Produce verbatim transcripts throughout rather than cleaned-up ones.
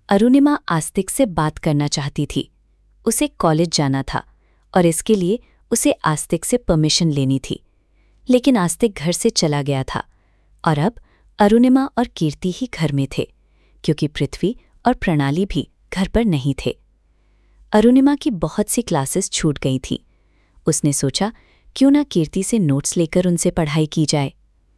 अरुणिमा आस्तिक से बात करना चाहती थी। उसे कॉलेज जाना था और इसके लिए उसे आस्तिक से परमिशन लेनी थी, लेकिन आस्तिक घर से चला गया था और अब अरुणिमा और कीर्ति ही घर में थे, क्योंकि पृथ्वी और प्रणाली भी घर पर नहीं थे। अरुणिमा की बहुत सी क्लासेस छूट गई थीं। उसने सोचा क्यों ना कीर्ति से नोट्स लेकर उनसे पढ़ाई की जाए।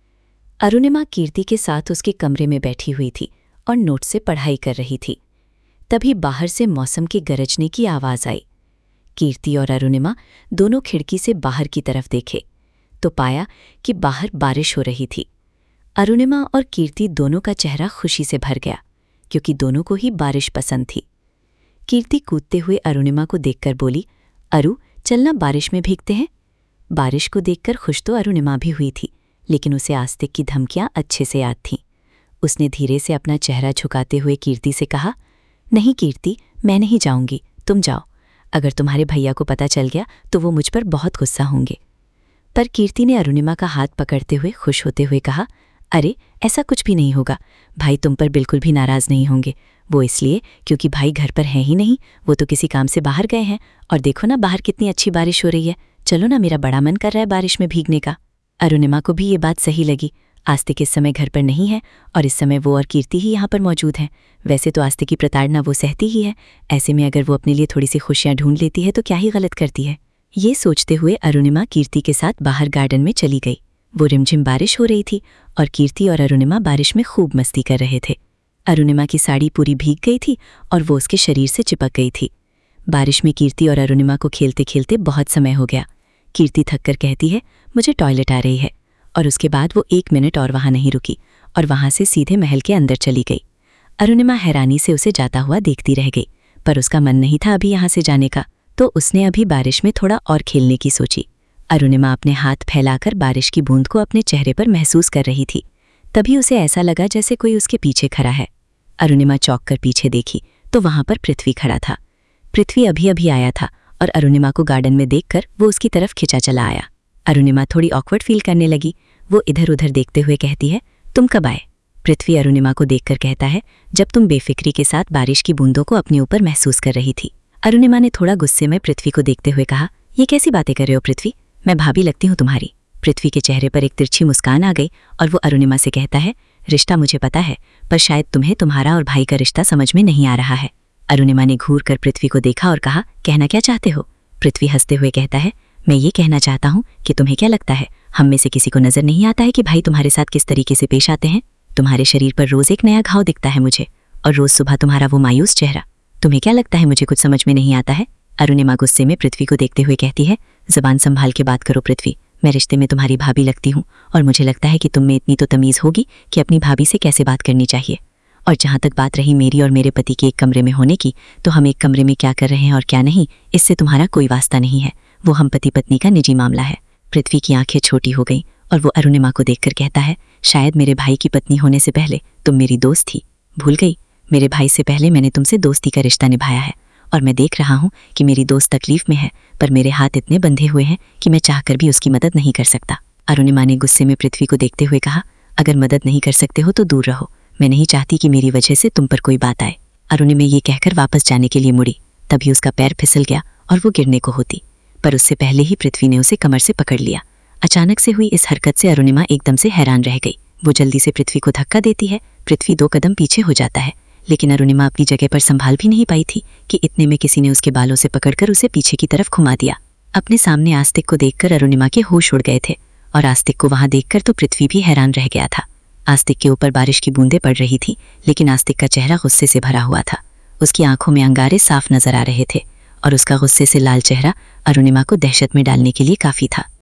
अरुणिमा कीर्ति के साथ उसके कमरे में बैठी हुई थी और नोट्स से पढ़ाई कर रही थी। तभी बाहर से मौसम के गरजने की आवाज़ आई। कीर्ति और अरुणिमा दोनों खिड़की से बाहर की तरफ देखे तो पाया कि बाहर बारिश हो रही थी। अरुणिमा और कीर्ति दोनों का चेहरा खुशी से भर गया, क्योंकि दोनों को ही बारिश पसंद थी। कीर्ति कूदते हुए अरुणिमा को देखकर बोली, अरु चलना बारिश में भीगते हैं। बारिश को देखकर खुश तो अरुणिमा भी हुई थी, लेकिन उसे आस्तिक की धमकियां अच्छे से याद थीं। उसने धीरे से अपना चेहरा झुकाते हुए कीर्ति से कहा, नहीं कीर्ति, मैं नहीं जाऊंगी, तुम जाओ। अगर तुम्हारे भैया को पता चल गया तो वो मुझ पर बहुत गुस्सा होंगे। पर कीर्ति ने अरुणिमा का हाथ पकड़ते हुए खुश होते हुए कहा, अरे ऐसा कुछ भी नहीं होगा, भाई तुम पर बिल्कुल भी नाराज़ नहीं होंगे। वो इसलिए क्योंकि भाई घर पर है ही नहीं, वो तो किसी काम से बाहर गए हैं। और देखो ना बाहर कितनी अच्छी बारिश हो रही है, चलो ना, मेरा बड़ा मन कर रहा है बारिश में भीगने का। अरुणिमा को भी ये बात सही लगी। आस्तिक इस समय घर पर नहीं है और इस समय वो और कीर्ति ही यहाँ पर मौजूद हैं। वैसे तो आस्तिक की प्रताड़ना वो सहती ही है, ऐसे में अगर वो अपने लिए थोड़ी सी खुशियाँ ढूंढ लेती है तो क्या ही गलत करती है। ये सोचते हुए अरुणिमा कीर्ति के साथ बाहर गार्डन में चली गई। वो रिमझिम बारिश हो रही थी और कीर्ति और अरुणिमा बारिश में खूब मस्ती कर रहे थे। अरुणिमा की साड़ी पूरी भीग गई थी और वो उसके शरीर से चिपक गई थी। बारिश में कीर्ति और अरुणिमा को खेलते खेलते बहुत समय हो गया। कीर्ति थककर कहती है, मुझे टॉयलेट आ रही है, और उसके बाद वो एक मिनट और वहाँ नहीं रुकी और वहाँ से सीधे महल के अंदर चली गई। अरुणिमा हैरानी से उसे जाता हुआ देखती रह गई, पर उसका मन नहीं था अभी यहाँ से जाने का, तो उसने अभी बारिश में थोड़ा और खेलने की सोची। अरुणिमा अपने हाथ फैलाकर बारिश की बूंद को अपने चेहरे पर महसूस कर रही थी। तभी उसे ऐसा लगा जैसे कोई उसके पीछे खड़ा है। अरुणिमा चौंक कर पीछे देखी तो वहां पर पृथ्वी खड़ा था। पृथ्वी अभी अभी आया था और अरुणिमा को गार्डन में देखकर वो उसकी तरफ खिंचा चला आया। अरुणिमा थोड़ी ऑकवर्ड फील करने लगी। वो इधर उधर देखते हुए कहती है, तुम कब आए? पृथ्वी अरुणिमा को देखकर कहता है, जब तुम बेफिक्री के साथ बारिश की बूंदों को अपने ऊपर महसूस कर रही थी। अरुणिमा ने थोड़ा गुस्से में पृथ्वी को देखते हुए कहा, ये कैसी बातें कर रहे हो पृथ्वी? मैं भाभी लगती हूँ तुम्हारी? पृथ्वी के चेहरे पर एक तिरछी मुस्कान आ गई और वो अरुणिमा से कहता है, रिश्ता मुझे पता है, पर शायद तुम्हें तुम्हारा और भाई का रिश्ता समझ में नहीं आ रहा है। अरुणिमा ने घूर कर पृथ्वी को देखा और कहा, कहना क्या चाहते हो? पृथ्वी हंसते हुए कहता है, मैं ये कहना चाहता हूँ कि तुम्हें क्या लगता है, हम में से किसी को नजर नहीं आता है कि भाई तुम्हारे साथ किस तरीके से पेश आते हैं? तुम्हारे शरीर पर रोज एक नया घाव दिखता है मुझे, और रोज सुबह तुम्हारा वो मायूस चेहरा। तुम्हें क्या लगता है मुझे कुछ समझ में नहीं आता है? अरुणिमा गुस्से में पृथ्वी को देखते हुए कहती है, ज़बान संभाल के बात करो पृथ्वी, मैं रिश्ते में तुम्हारी भाभी लगती हूँ और मुझे लगता है कि तुम में इतनी तो तमीज़ होगी कि अपनी भाभी से कैसे बात करनी चाहिए। और जहाँ तक बात रही मेरी और मेरे पति के एक कमरे में होने की, तो हम एक कमरे में क्या कर रहे हैं और क्या नहीं, इससे तुम्हारा कोई वास्ता नहीं है। वो हम पति पत्नी का निजी मामला है। पृथ्वी की आंखें छोटी हो गईं और वो अरुणिमा को देखकर कहता है, शायद मेरे भाई की पत्नी होने से पहले तुम मेरी दोस्त थी, भूल गई? मेरे भाई से पहले मैंने तुमसे दोस्ती का रिश्ता निभाया है और मैं देख रहा हूँ कि मेरी दोस्त तकलीफ में है, पर मेरे हाथ इतने बंधे हुए हैं कि मैं चाहकर भी उसकी मदद नहीं कर सकता। अरुणिमा ने गुस्से में पृथ्वी को देखते हुए कहा, अगर मदद नहीं कर सकते हो तो दूर रहो, मैं नहीं चाहती कि मेरी वजह से तुम पर कोई बात आए। अरुणिमा ये कहकर वापस जाने के लिए मुड़ी, तभी उसका पैर फिसल गया और वो गिरने को होती, पर उससे पहले ही पृथ्वी ने उसे कमर से पकड़ लिया। अचानक से हुई इस हरकत से अरुणिमा एकदम से हैरान रह गई। वो जल्दी से पृथ्वी को धक्का देती है। पृथ्वी दो कदम पीछे हो जाता है, लेकिन अरुणिमा अपनी जगह पर संभाल भी नहीं पाई थी कि इतने में किसी ने उसके बालों से पकड़कर उसे पीछे की तरफ घुमा दिया। अपने सामने आस्तिक को देखकर अरुणिमा के होश उड़ गए थे और आस्तिक को वहां देखकर तो पृथ्वी भी हैरान रह गया था। आस्तिक के ऊपर बारिश की बूंदें पड़ रही थी, लेकिन आस्तिक का चेहरा गुस्से से भरा हुआ था। उसकी आंखों में अंगारे साफ नजर आ रहे थे और उसका गुस्से से लाल चेहरा अरुणिमा को दहशत में डालने के लिए काफी था।